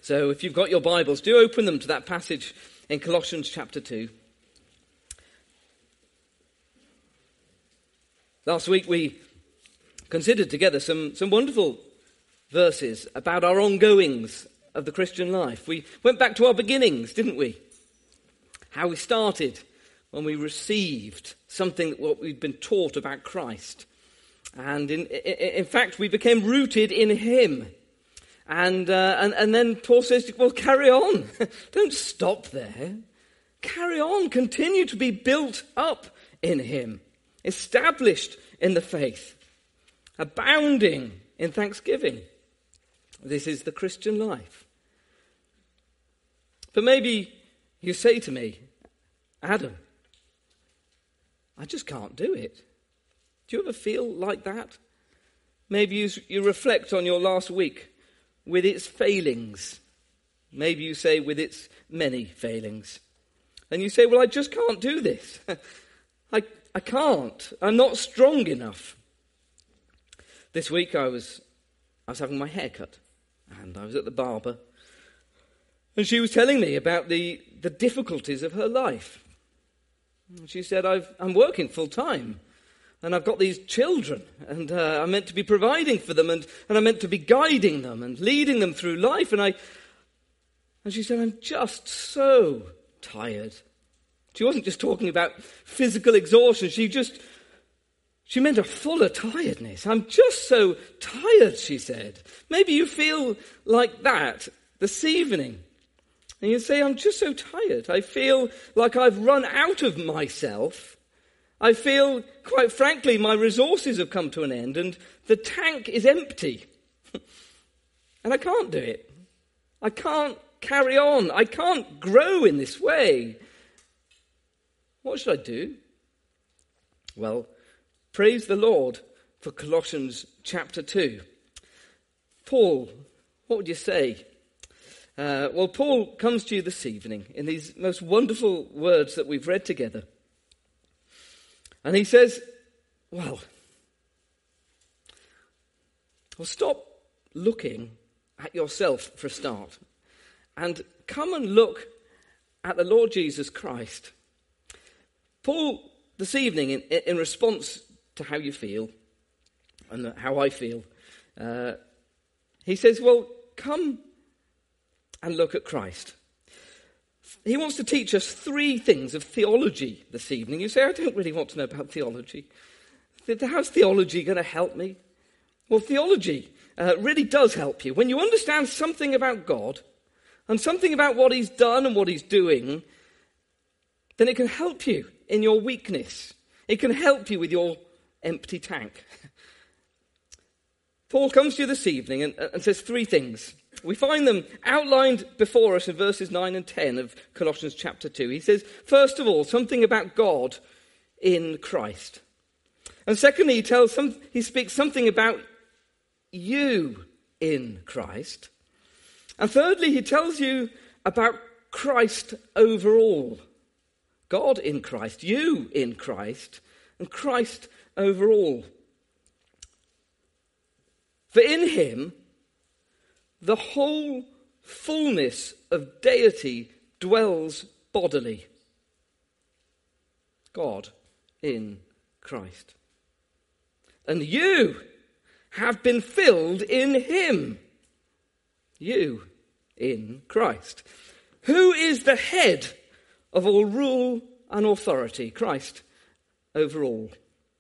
So if you've got your Bibles, do open them to that passage in Colossians chapter 2. Last week we considered together some wonderful verses about our ongoings of the Christian life. We went back to our beginnings, didn't we? How we started when we received something that what we'd been taught about Christ. And in fact, we became rooted in him. And then Paul says, well, carry on. Don't stop there. Carry on. Continue to be built up in him. Established in the faith. Abounding in thanksgiving. This is the Christian life. But maybe you say to me, Adam, I just can't do it. Do you ever feel like that? Maybe you reflect on your last week with its failings. Maybe you say with its many failings. And you say, well, I just can't do this. I can't. I'm not strong enough. This week I was having my hair cut. And I was at the barber. And she was telling me about the difficulties of her life. And she said, I'm working full time. And I've got these children, and I'm meant to be providing for them, and I'm meant to be guiding them and leading them through life. And she said, I'm just so tired. She wasn't just talking about physical exhaustion. She meant a fuller tiredness. I'm just so tired, she said. Maybe you feel like that this evening. And you say, I'm just so tired. I feel like I've run out of myself. I feel, quite frankly, my resources have come to an end and the tank is empty. And I can't do it. I can't carry on. I can't grow in this way. What should I do? Well, praise the Lord for Colossians chapter 2. Paul, what would you say? Well, Paul comes to you this evening in these most wonderful words that we've read together. And he says, well, stop looking at yourself for a start and come and look at the Lord Jesus Christ. Paul, this evening, in response to how you feel and how I feel, he says, well, come and look at Christ. He wants to teach us three things of theology this evening. You say, I don't really want to know about theology. How's theology going to help me? Well, theology really does help you. When you understand something about God and something about what he's done and what he's doing, then it can help you in your weakness. It can help you with your empty tank. Paul comes to you this evening and says three things. We find them outlined before us in verses 9 and 10 of Colossians chapter 2. He says, first of all, something about God in Christ. And secondly, he speaks something about you in Christ. And thirdly, he tells you about Christ overall. God in Christ, you in Christ, and Christ overall. For in him, the whole fullness of deity dwells bodily. God in Christ. And you have been filled in him. You in Christ. Who is the head of all rule and authority? Christ over all.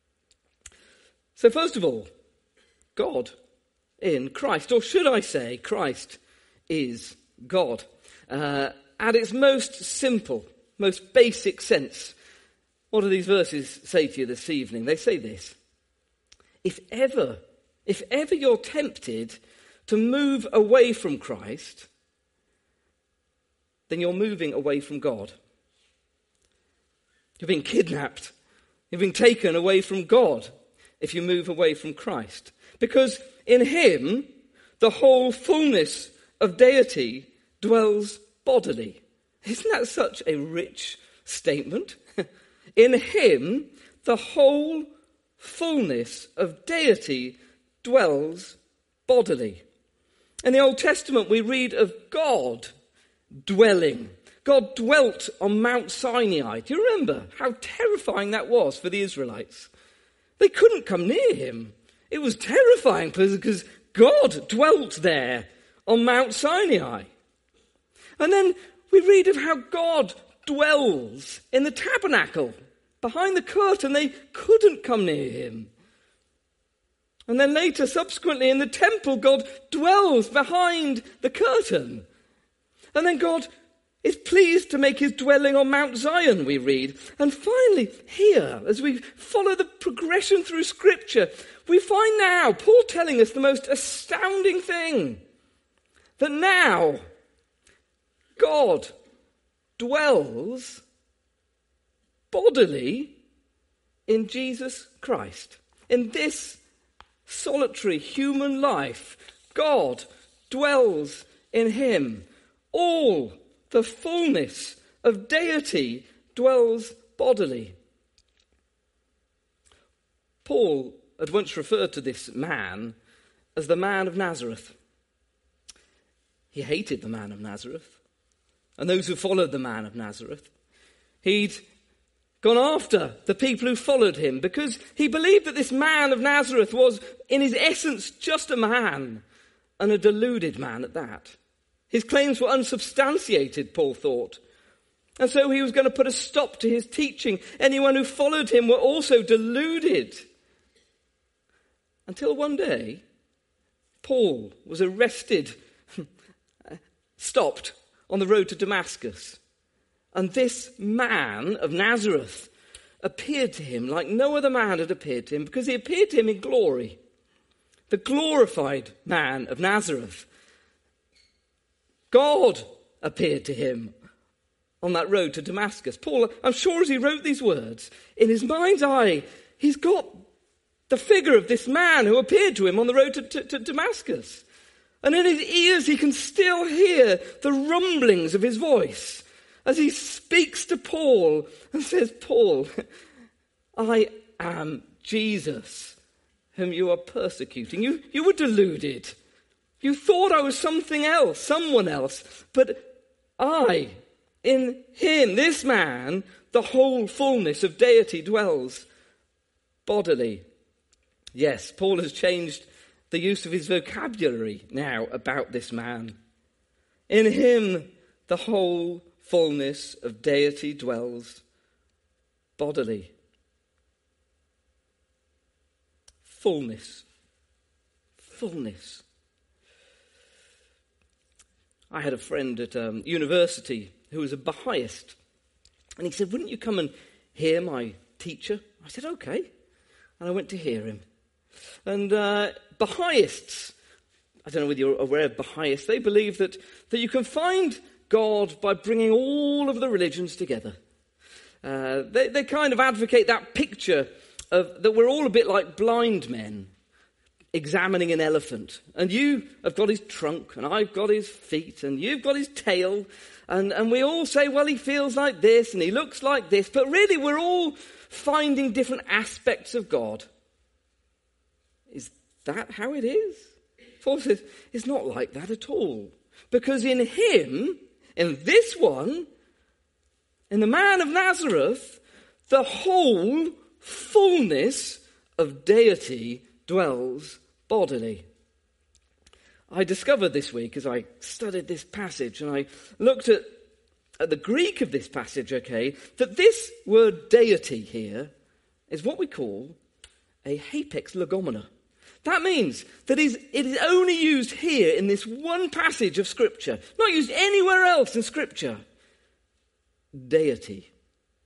So first of all, God in Christ, or should I say, Christ is God. At its most simple, most basic sense, what do these verses say to you this evening? They say this: if ever you're tempted to move away from Christ, then you're moving away from God. You're being kidnapped. You're being taken away from God if you move away from Christ. Because in him, the whole fullness of deity dwells bodily. Isn't that such a rich statement? In him, the whole fullness of deity dwells bodily. In the Old Testament, we read of God dwelling. God dwelt on Mount Sinai. Do you remember how terrifying that was for the Israelites? They couldn't come near him. It was terrifying because God dwelt there on Mount Sinai. And then we read of how God dwells in the tabernacle. Behind the curtain, they couldn't come near him. And then later, subsequently, in the temple, God dwells behind the curtain. And then God is pleased to make his dwelling on Mount Zion, we read. And finally, here, as we follow the progression through Scripture, we find now Paul telling us the most astounding thing. That now, God dwells bodily in Jesus Christ. In this solitary human life, God dwells in him. All the fullness of deity dwells bodily. Paul had once referred to this man as the man of Nazareth. He hated the man of Nazareth and those who followed the man of Nazareth. He'd gone after the people who followed him because he believed that this man of Nazareth was, in his essence, just a man, and a deluded man at that. His claims were unsubstantiated, Paul thought. And so he was going to put a stop to his teaching. Anyone who followed him were also deluded. Until one day, Paul was arrested, stopped on the road to Damascus. And this man of Nazareth appeared to him like no other man had appeared to him, because he appeared to him in glory. The glorified man of Nazareth. God appeared to him on that road to Damascus. Paul, I'm sure as he wrote these words, in his mind's eye, he's got the figure of this man who appeared to him on the road to Damascus. And in his ears he can still hear the rumblings of his voice as he speaks to Paul and says, Paul, I am Jesus, whom you are persecuting. You were deluded. You thought I was something else, someone else. But I, in him, this man, the whole fullness of deity dwells bodily. Yes, Paul has changed the use of his vocabulary now about this man. In him, the whole fullness of deity dwells bodily. Fullness. Fullness. I had a friend at university who was a Baha'ist. And he said, wouldn't you come and hear my teacher? I said, okay. And I went to hear him. And Baha'ists, I don't know whether you're aware of Baha'ists, they believe that you can find God by bringing all of the religions together. They kind of advocate that picture of that we're all a bit like blind men examining an elephant. And you have got his trunk, and I've got his feet, and you've got his tail. And we all say, well, he feels like this, and he looks like this. But really, we're all finding different aspects of God. Is that how it is? Paul says, it's not like that at all. Because in him, in this one, in the man of Nazareth, the whole fullness of deity dwells bodily. I discovered this week as I studied this passage and I looked at the Greek of this passage, that this word deity here is what we call a hapax legomena. That means that it is only used here in this one passage of Scripture, not used anywhere else in Scripture. Deity.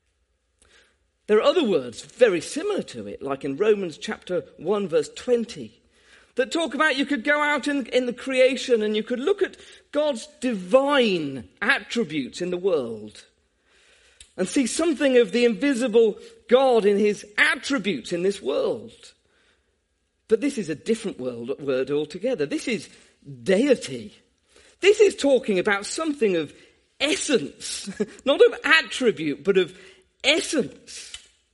There are other words very similar to it, like in Romans chapter 1, verse 20, that talk about you could go out in the creation and you could look at God's divine attributes in the world and see something of the invisible God in his attributes in this world. But this is a different word altogether. This is deity. This is talking about something of essence, not of attribute, but of essence.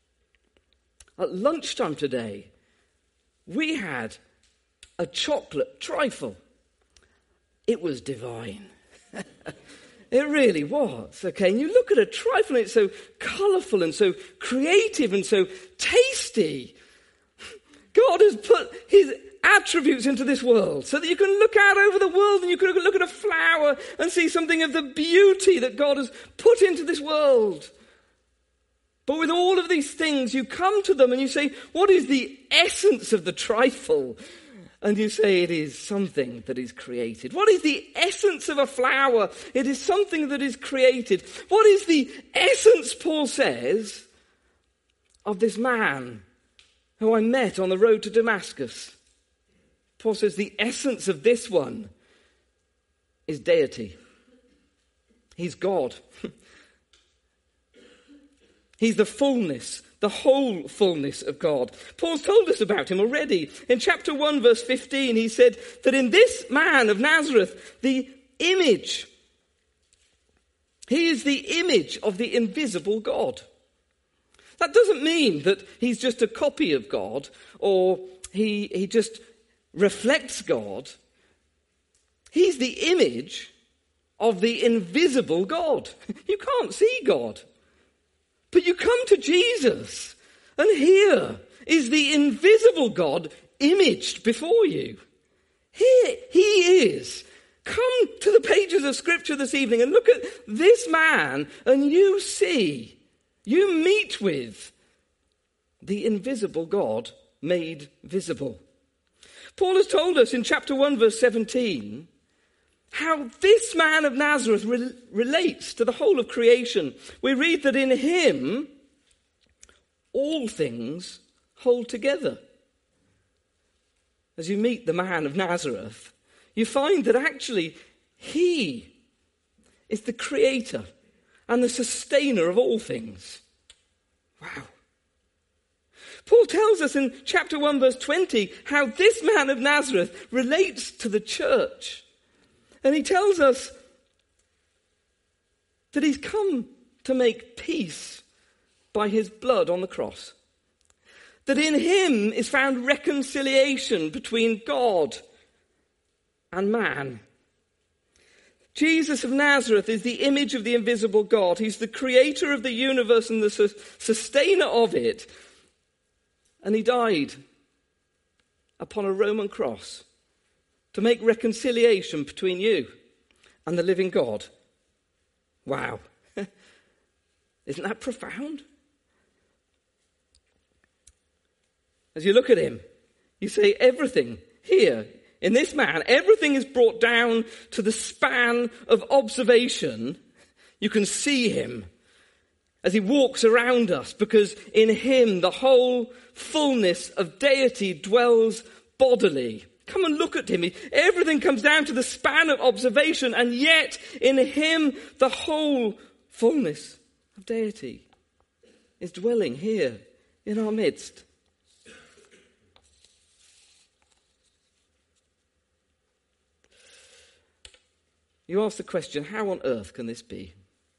At lunchtime today, we had a chocolate trifle. it was divine. It really was, okay? And you look at a trifle and it's so colourful and so creative and so tasty. God has put his attributes into this world so that you can look out over the world and you can look at a flower and see something of the beauty that God has put into this world. But with all of these things, you come to them and you say, what is the essence of the trifle? And you say it is something that is created. What is the essence of a flower? It is something that is created. What is the essence, Paul says, of this man who I met on the road to Damascus? Paul says the essence of this one is deity. He's God. He's the fullness, the whole fullness of God. Paul's told us about him already. In chapter 1, verse 15, he said that in this man of Nazareth, the image, he is the image of the invisible God. That doesn't mean that he's just a copy of God or he just reflects God. He's the image of the invisible God. You can't see God. But you come to Jesus, and here is the invisible God imaged before you. Here he is. Come to the pages of Scripture this evening and look at this man, and you meet with the invisible God made visible. Paul has told us in chapter 1, verse 17, how this man of Nazareth relates to the whole of creation. We read that in him all things hold together. As you meet the man of Nazareth, you find that actually he is the creator and the sustainer of all things. Wow. Paul tells us in chapter 1, verse 20, how this man of Nazareth relates to the church. And he tells us that he's come to make peace by his blood on the cross. That in him is found reconciliation between God and man. Jesus of Nazareth is the image of the invisible God. He's the creator of the universe and the sustainer of it. And he died upon a Roman cross to make reconciliation between you and the living God. Wow. Isn't that profound? As you look at him, you say everything here, in this man, everything is brought down to the span of observation. You can see him as he walks around us, because in him the whole fullness of deity dwells bodily. Come and look at him. Everything comes down to the span of observation, and yet in him the whole fullness of deity is dwelling here in our midst. You ask the question, how on earth can this be?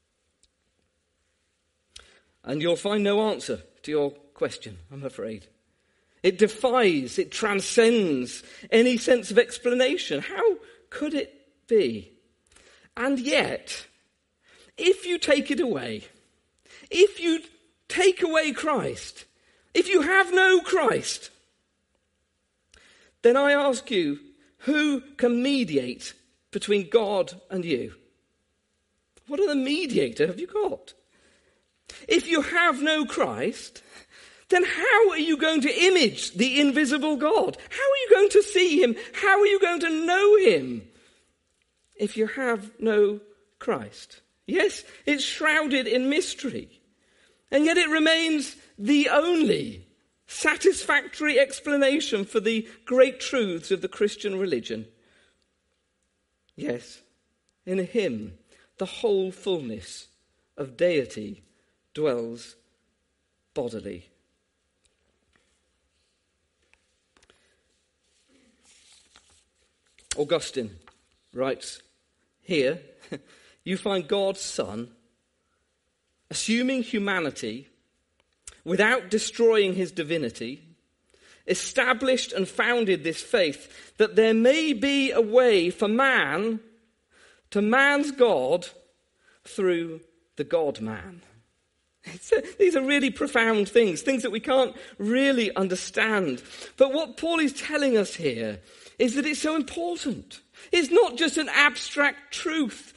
And you'll find no answer to your question, I'm afraid. It defies, it transcends any sense of explanation. How could it be? And yet, if you take it away, if you take away Christ, if you have no Christ, then I ask you, who can mediate between God and you? What other mediator have you got? If you have no Christ, then how are you going to image the invisible God? How are you going to see him? How are you going to know him if you have no Christ? Yes, it's shrouded in mystery, and yet it remains the only satisfactory explanation for the great truths of the Christian religion. Yes, in him the whole fullness of deity dwells bodily. Augustine writes here, you find God's Son assuming humanity without destroying his divinity, established and founded this faith, that there may be a way for man to man's God through the God-man. These are really profound things that we can't really understand. But what Paul is telling us here is that it's so important. It's not just an abstract truth.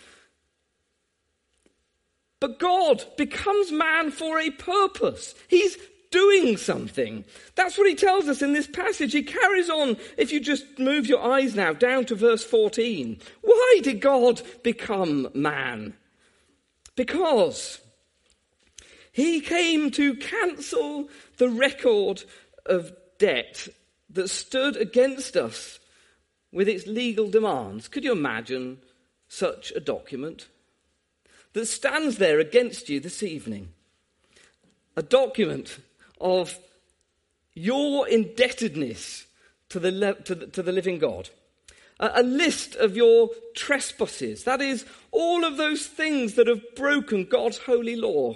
But God becomes man for a purpose. He's doing something. That's what he tells us in this passage. He carries on, if you just move your eyes now down to verse 14. Why did God become man? Because he came to cancel the record of debt that stood against us with its legal demands. Could you imagine such a document that stands there against you this evening? A document of your indebtedness to the living God. A list of your trespasses. That is, all of those things that have broken God's holy law.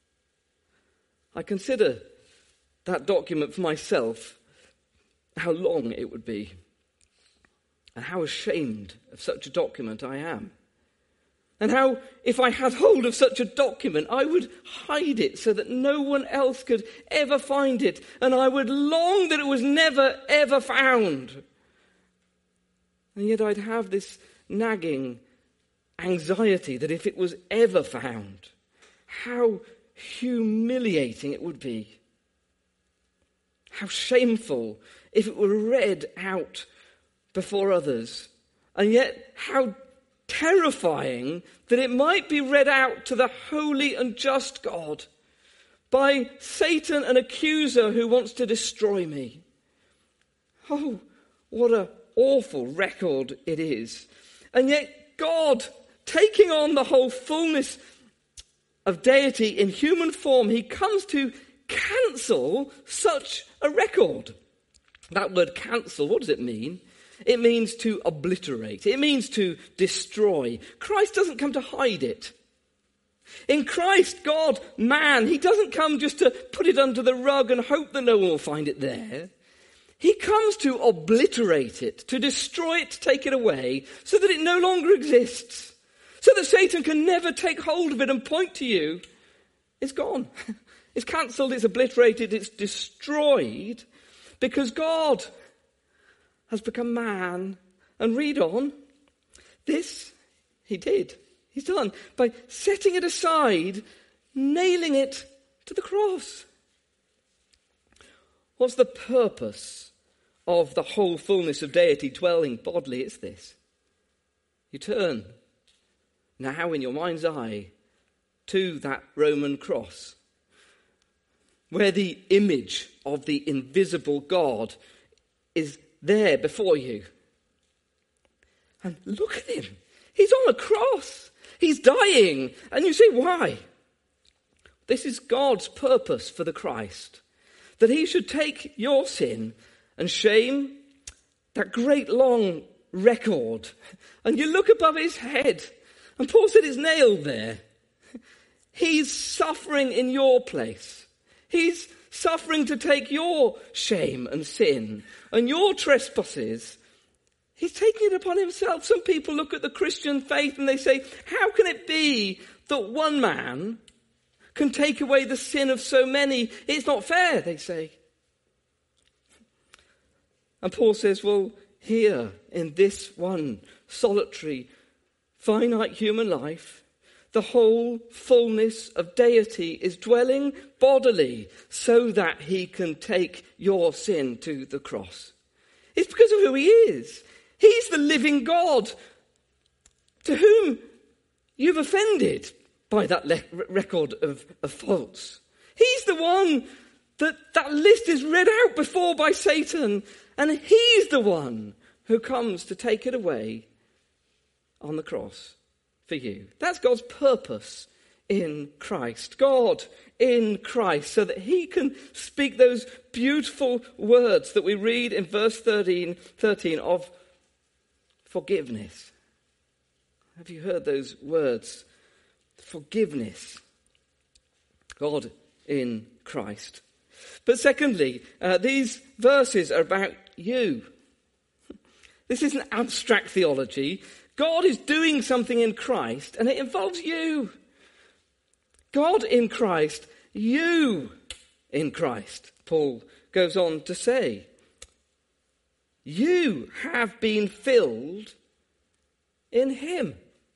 I consider that document for myself, how long it would be, and how ashamed of such a document I am. And how, if I had hold of such a document, I would hide it so that no one else could ever find it. And I would long that it was never, ever found. And yet I'd have this nagging anxiety that if it was ever found, how humiliating it would be. How shameful if it were read out before others. And yet how terrifying that it might be read out to the holy and just God by Satan, an accuser who wants to destroy me. Oh, what an awful record it is. And yet God, taking on the whole fullness of deity in human form, he comes to cancel such a record. That word cancel, what does it mean? It means to obliterate. It means to destroy. Christ doesn't come to hide it. In Christ, God, man, he doesn't come just to put it under the rug and hope that no one will find it there. He comes to obliterate it, to destroy it, to take it away, so that it no longer exists. So that Satan can never take hold of it and point to you. It's gone. It's cancelled, it's obliterated, it's destroyed, because God has become man. And read on. This he did. He's done by setting it aside, nailing it to the cross. What's the purpose of the whole fullness of deity dwelling bodily? It's this. You turn now in your mind's eye to that Roman cross, where the image of the invisible God is there before you. And look at him. He's on a cross. He's dying. And you say, why? This is God's purpose for the Christ. That he should take your sin and shame, that great long record. And you look above his head. And Paul said it's nailed there. He's suffering in your place. He's suffering to take your shame and sin and your trespasses. He's taking it upon himself. Some people look at the Christian faith and they say, how can it be that one man can take away the sin of so many? It's not fair, they say. And Paul says, well, here in this one solitary, finite human life, the whole fullness of deity is dwelling bodily so that he can take your sin to the cross. It's because of who he is. He's the living God to whom you've offended by that record of faults. He's the one that list is read out before by Satan, and he's the one who comes to take it away on the cross for you. That's God's purpose in Christ. God in Christ, so that he can speak those beautiful words that we read in verse 13 of forgiveness. Have you heard those words? Forgiveness. God in Christ. But secondly, these verses are about you. This isn't abstract theology. God is doing something in Christ, and it involves you. God in Christ, you in Christ, Paul goes on to say. You have been filled in him.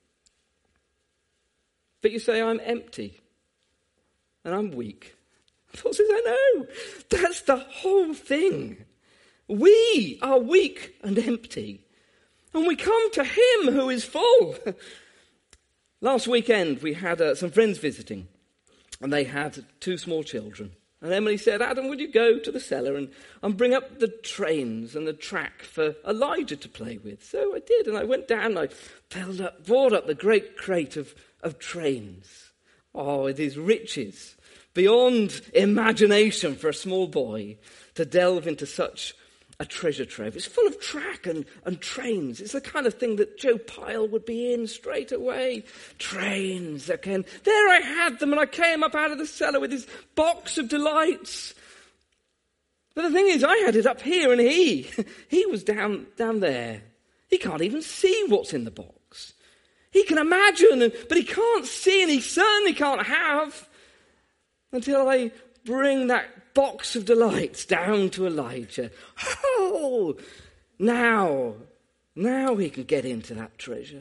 But you say, I'm empty and I'm weak. Paul says, I know. That's the whole thing. We are weak and empty. And we come to him who is full. Last weekend we had some friends visiting. And they had 2 small children. And Emily said, Adam, would you go to the cellar and bring up the trains and the track for Elijah to play with? So I did, and I went down and I brought up the great crate of trains. Oh, it is riches beyond imagination for a small boy to delve into such a treasure trove. It's full of track and trains. It's the kind of thing that Joe Pyle would be in straight away. Trains again. There I had them, and I came up out of the cellar with this box of delights. But the thing is, I had it up here, and he was down there. He can't even see what's in the box. He can imagine, but he can't see, and he certainly can't have until I bring that box of delights down to Elijah. Oh, now he can get into that treasure.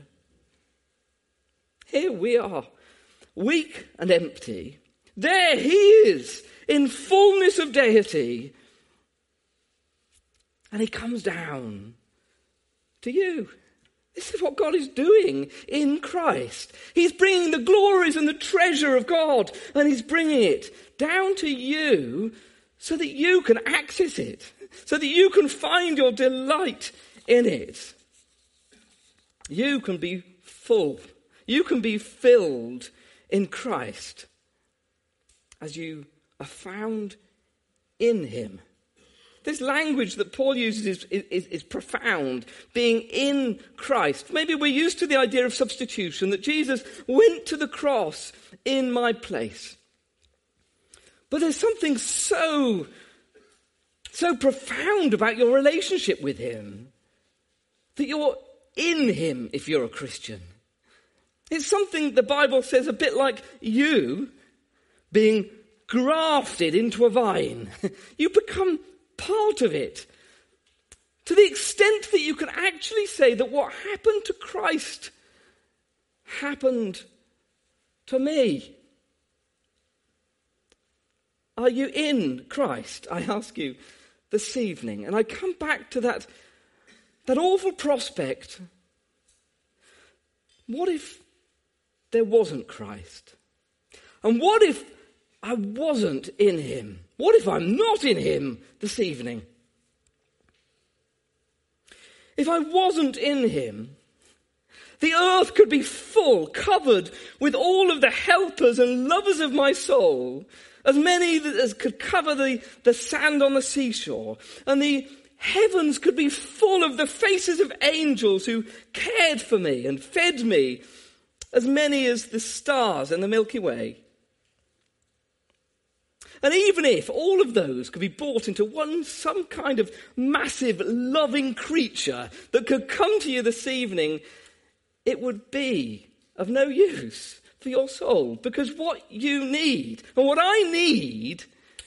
Here we are, weak and empty. There he is, in fullness of deity. And he comes down to you. This is what God is doing in Christ. He's bringing the glories and the treasure of God, and he's bringing it down to you so that you can access it, so that you can find your delight in it. You can be full. You can be filled in Christ as you are found in him. This language that Paul uses is profound, being in Christ. Maybe we're used to the idea of substitution, that Jesus went to the cross in my place. But there's something so profound about your relationship with him, that you're in him if you're a Christian. It's something the Bible says a bit like you being grafted into a vine. You become part of it, to the extent that you can actually say that what happened to Christ happened to me. Are you in Christ? I ask you this evening. And I come back to that awful prospect. What if there wasn't Christ? And what if I wasn't in him? What if I'm not in him this evening? If I wasn't in him, the earth could be full, covered with all of the helpers and lovers of my soul, as many as could cover the sand on the seashore. And the heavens could be full of the faces of angels who cared for me and fed me, as many as the stars in the Milky Way. And even if all of those could be brought into some kind of massive, loving creature that could come to you this evening, it would be of no use for your soul. Because what you need, and what I need,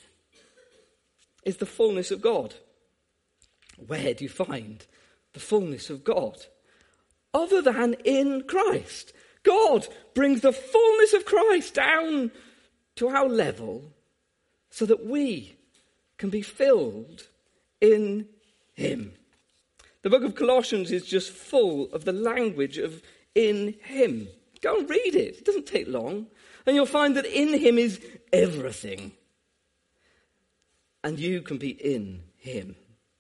is the fullness of God. Where do you find the fullness of God? Other than in Christ. God brings the fullness of Christ down to our level, so that we can be filled in him. The book of Colossians is just full of the language of in him. Go and read it. It doesn't take long. And you'll find that in him is everything. And you can be in him.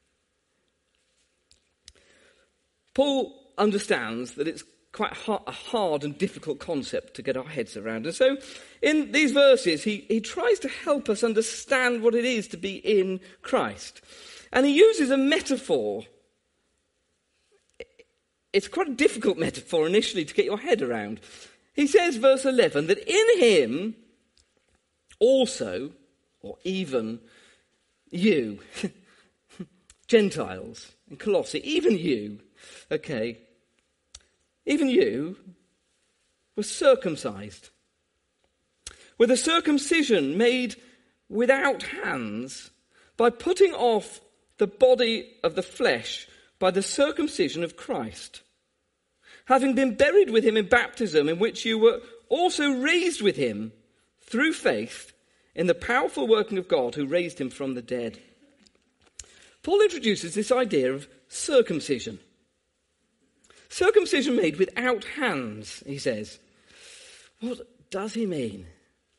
Paul understands that it's quite a hard and difficult concept to get our heads around. And so in these verses, he tries to help us understand what it is to be in Christ. And he uses a metaphor. It's quite a difficult metaphor initially to get your head around. He says, verse 11, that in him also, or even, you, Gentiles in Colossae, even you, okay, even you were circumcised with a circumcision made without hands, by putting off the body of the flesh by the circumcision of Christ, having been buried with him in baptism, in which you were also raised with him through faith in the powerful working of God who raised him from the dead. Paul introduces this idea of circumcision. Circumcision made without hands, he says. What does he mean?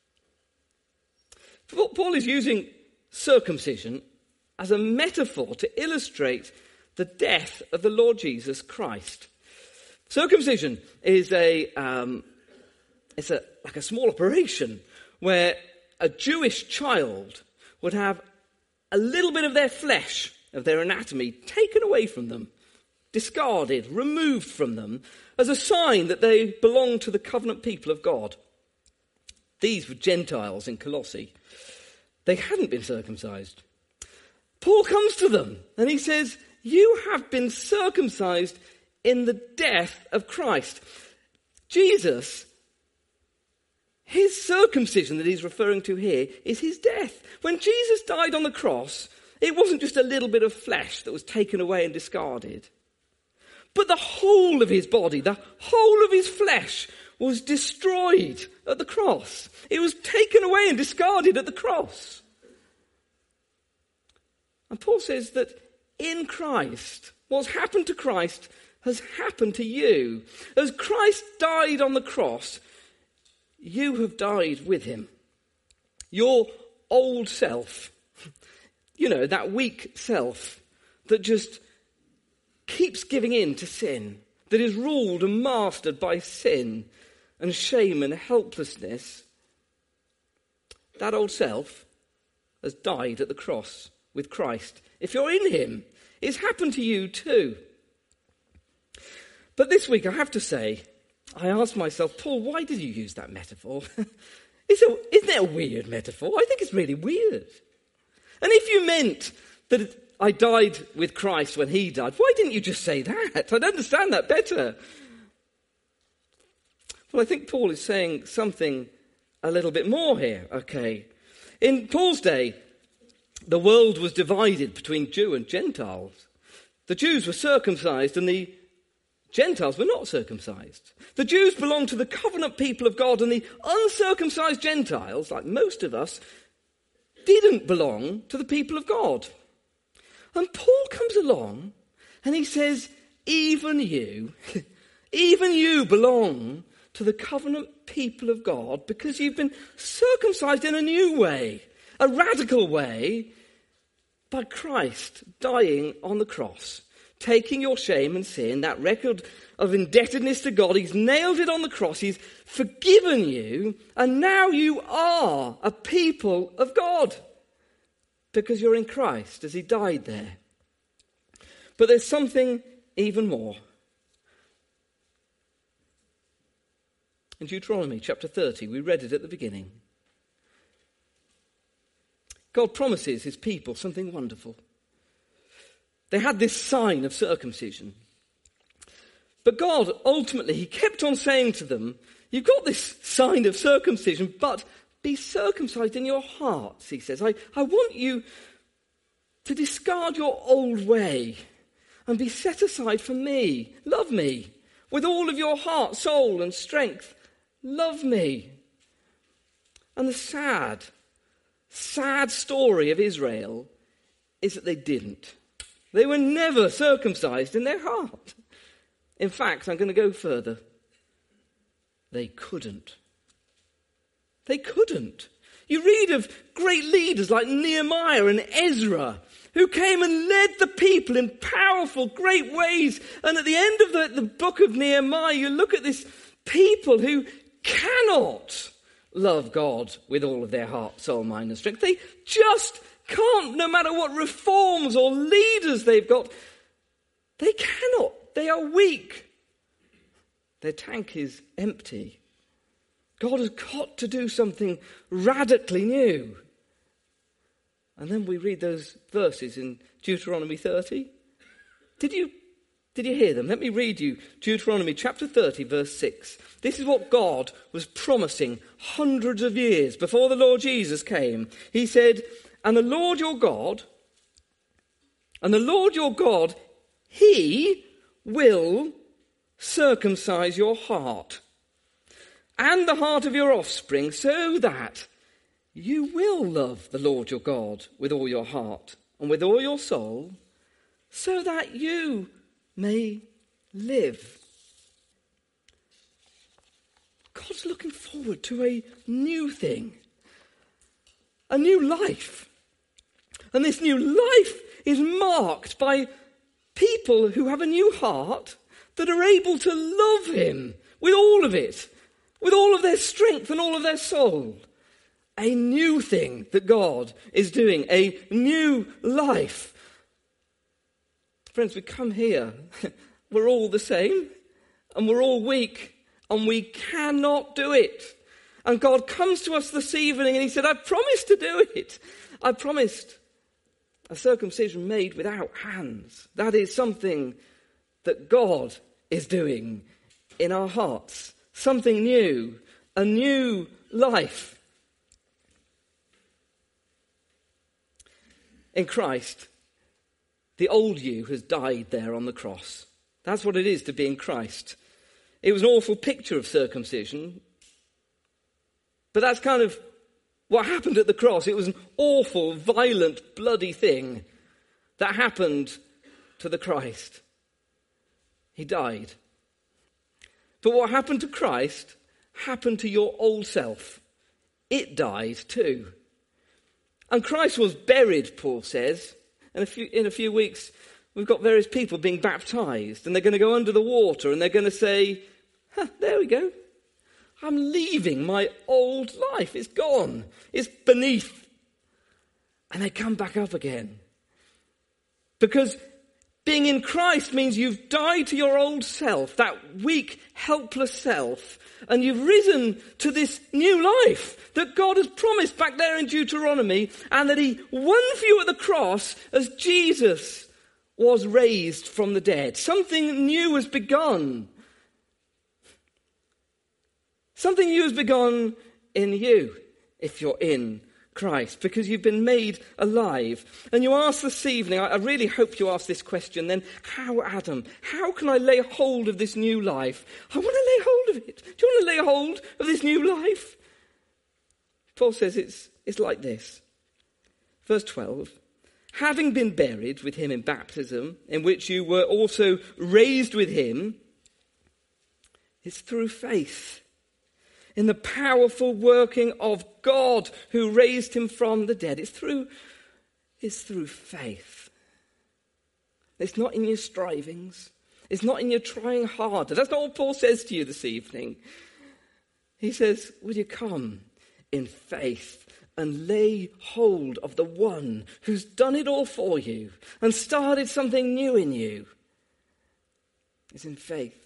Paul is using circumcision as a metaphor to illustrate the death of the Lord Jesus Christ. Circumcision is like a small operation where a Jewish child would have a little bit of their flesh, of their anatomy, taken away from them, discarded, removed from them, as a sign that they belonged to the covenant people of God. These were Gentiles in Colossae. They hadn't been circumcised. Paul comes to them and he says, you have been circumcised in the death of Christ. Jesus, his circumcision that he's referring to here is his death. When Jesus died on the cross, it wasn't just a little bit of flesh that was taken away and discarded, but the whole of his body, the whole of his flesh was destroyed at the cross. It was taken away and discarded at the cross. And Paul says that in Christ, what's happened to Christ has happened to you. As Christ died on the cross, you have died with him. Your old self, that weak self that just keeps giving in to sin, that is ruled and mastered by sin and shame and helplessness, that old self has died at the cross with Christ. If you're in him, it's happened to you too. But this week, I have to say, I asked myself, Paul, why did you use that metaphor? Isn't it a weird metaphor? I think it's really weird. And if you meant that I died with Christ when he died, why didn't you just say that? I'd understand that better. Well, I think Paul is saying something a little bit more here, okay? In Paul's day, the world was divided between Jew and Gentiles. The Jews were circumcised and the Gentiles were not circumcised. The Jews belonged to the covenant people of God, and the uncircumcised Gentiles, like most of us, didn't belong to the people of God. And Paul comes along and he says, even you belong to the covenant people of God because you've been circumcised in a new way, a radical way, by Christ dying on the cross, taking your shame and sin, that record of indebtedness to God. He's nailed it on the cross. He's forgiven you. And now you are a people of God because you're in Christ as he died there. But there's something even more. In Deuteronomy chapter 30, we read it at the beginning. God promises his people something wonderful. They had this sign of circumcision. But God, ultimately, he kept on saying to them, you've got this sign of circumcision, but be circumcised in your hearts, he says. I want you to discard your old way and be set aside for me. Love me with all of your heart, soul, and strength. Love me. And the sad story of Israel is that they didn't. They were never circumcised in their heart. In fact, I'm going to go further. They couldn't. They couldn't. You read of great leaders like Nehemiah and Ezra who came and led the people in powerful, great ways. And at the end of the book of Nehemiah, you look at this people who cannot love God with all of their heart, soul, mind, and strength. They just can't, no matter what reforms or leaders they've got. They cannot. They are weak. Their tank is empty. God has got to do something radically new. And then we read those verses in Deuteronomy 30. Did you hear them? Let me read you Deuteronomy chapter 30, verse 6. This is what God was promising hundreds of years before the Lord Jesus came. He said, and the Lord your God, he will circumcise your heart and the heart of your offspring, so that you will love the Lord your God with all your heart and with all your soul, so that you may live. God's looking forward to a new thing, a new life. And this new life is marked by people who have a new heart that are able to love him with all of it, with all of their strength and all of their soul. A new thing that God is doing, a new life. Friends, we come here, we're all the same, and we're all weak, and we cannot do it. And God comes to us this evening and he said, I promised to do it. I promised a circumcision made without hands. That is something that God is doing in our hearts. Something new, a new life. In Christ, the old you has died there on the cross. That's what it is to be in Christ. It was an awful picture of circumcision, but that's kind of what happened at the cross. It was an awful, violent, bloody thing that happened to the Christ. He died. But what happened to Christ happened to your old self. It died too. And Christ was buried, Paul says. And in a few weeks, we've got various people being baptized, and they're going to go under the water, and they're going to say, there we go. I'm leaving my old life. It's gone. It's beneath. And they come back up again. Because being in Christ means you've died to your old self, that weak, helpless self, and you've risen to this new life that God has promised back there in Deuteronomy, and that he won for you at the cross as Jesus was raised from the dead. Something new has begun. Something new has begun in you if you're in Christ, because you've been made alive. And you ask this evening, I really hope you ask this question then, how, Adam? How can I lay hold of this new life? I want to lay hold of it. Do you want to lay hold of this new life? Paul says it's like this. Verse 12, having been buried with him in baptism, in which you were also raised with him, it's through faith in the powerful working of God who raised him from the dead. It's through faith. It's not in your strivings. It's not in your trying harder. That's not what Paul says to you this evening. He says, will you come in faith and lay hold of the one who's done it all for you and started something new in you? It's in faith.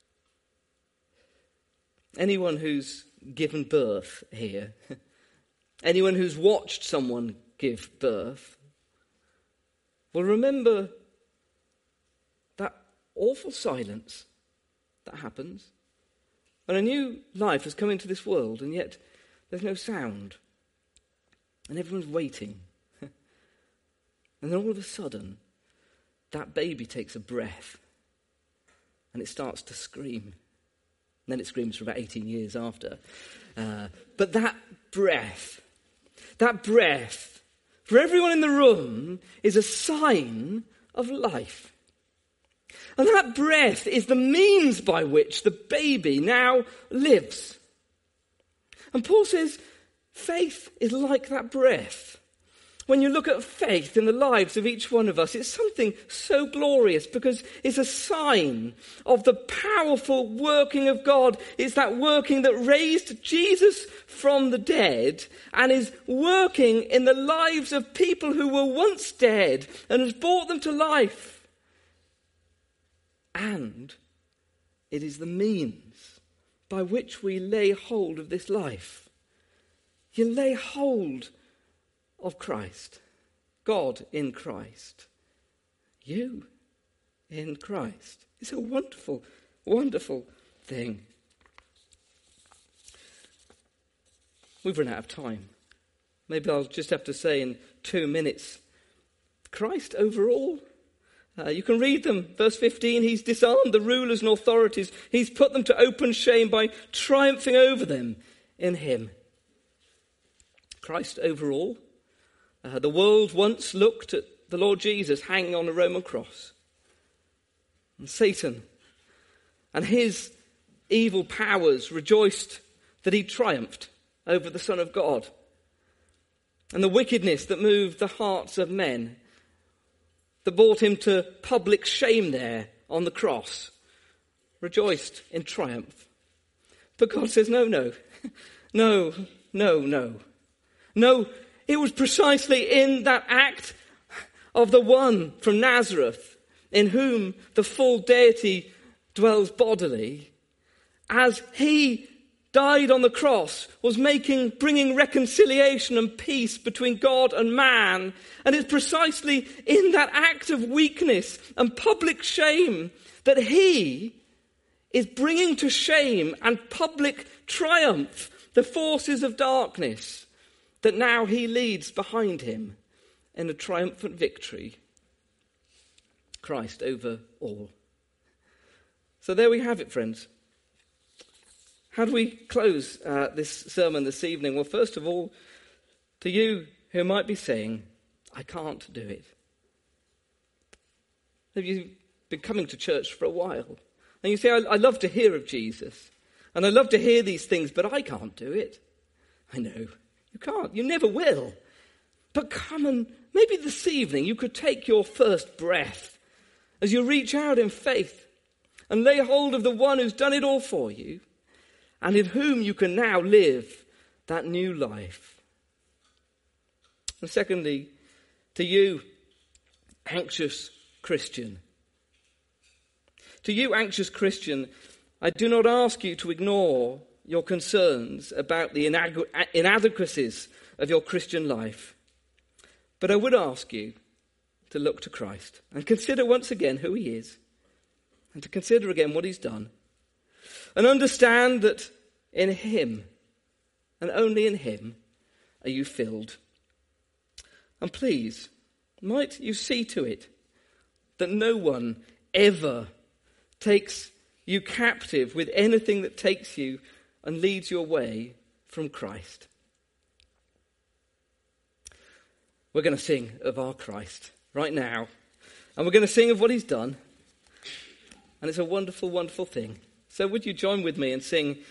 Anyone who's given birth here, anyone who's watched someone give birth, will remember that awful silence that happens when a new life has come into this world and yet there's no sound and everyone's waiting. And then all of a sudden, that baby takes a breath and it starts to scream. And then it screams for about 18 years after. But that breath, for everyone in the room, is a sign of life. And that breath is the means by which the baby now lives. And Paul says, faith is like that breath. When you look at faith in the lives of each one of us, it's something so glorious because it's a sign of the powerful working of God. It's that working that raised Jesus from the dead and is working in the lives of people who were once dead and has brought them to life. And it is the means by which we lay hold of this life. You lay hold of Christ. God in Christ. You in Christ. It's a wonderful, wonderful thing. We've run out of time. Maybe I'll just have to say in 2 minutes, Christ over all. You can read them. Verse 15, he's disarmed the rulers and authorities. He's put them to open shame by triumphing over them in him. Christ over all. The world once looked at the Lord Jesus hanging on a Roman cross. And Satan and his evil powers rejoiced that he triumphed over the Son of God. And the wickedness that moved the hearts of men, that brought him to public shame there on the cross, rejoiced in triumph. But God says, no, no, it was precisely in that act of the one from Nazareth, in whom the full deity dwells bodily, as he died on the cross, was bringing reconciliation and peace between God and man. And it's precisely in that act of weakness and public shame that he is bringing to shame and public triumph the forces of darkness that now he leads behind him in a triumphant victory. Christ over all. So there we have it, friends. How do we close this sermon this evening? Well, first of all, to you who might be saying, I can't do it. Have you been coming to church for a while? And you say, I love to hear of Jesus. And I love to hear these things, but I can't do it. I know, you can't. You never will. But come and maybe this evening you could take your first breath as you reach out in faith and lay hold of the one who's done it all for you, and in whom you can now live that new life. And secondly, to you, anxious Christian. To you, anxious Christian, I do not ask you to ignore your concerns about the inadequacies of your Christian life. But I would ask you to look to Christ and consider once again who he is, and to consider again what he's done. And understand that in him, and only in him, are you filled. And please, might you see to it that no one ever takes you captive with anything that takes you and leads you away from Christ. We're going to sing of our Christ right now. And we're going to sing of what he's done. And it's a wonderful, wonderful thing. So would you join with me and sing